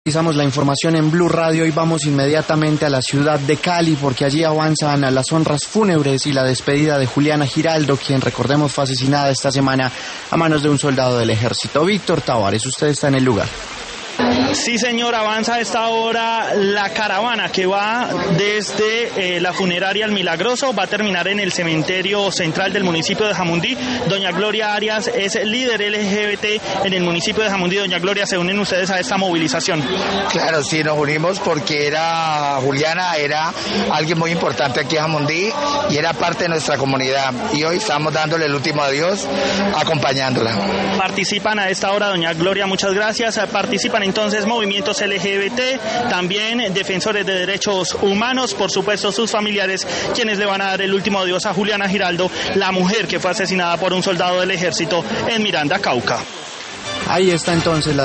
Revisamos la información en Blue Radio y vamos inmediatamente a la ciudad de Cali porque allí avanzan a las honras fúnebres y la despedida de Juliana Giraldo, quien recordemos fue asesinada esta semana a manos de un soldado del ejército. Víctor Tavares, usted está en el lugar. Sí, señor, avanza a esta hora la caravana que va desde la funeraria El Milagroso, va a terminar en el cementerio central del municipio de Jamundí. Doña Gloria Arias es líder LGBT en el municipio de Jamundí. Doña Gloria, ¿se unen ustedes a esta movilización? Claro, sí, nos unimos porque Juliana era alguien muy importante aquí en Jamundí y era parte de nuestra comunidad, y hoy estamos dándole el último adiós acompañándola. Participan a esta hora, doña Gloria, muchas gracias. Participan entonces movimientos LGBT, también defensores de derechos humanos, por supuesto sus familiares, quienes le van a dar el último adiós a Juliana Giraldo, la mujer que fue asesinada por un soldado del ejército en Miranda, Cauca. Ahí está entonces la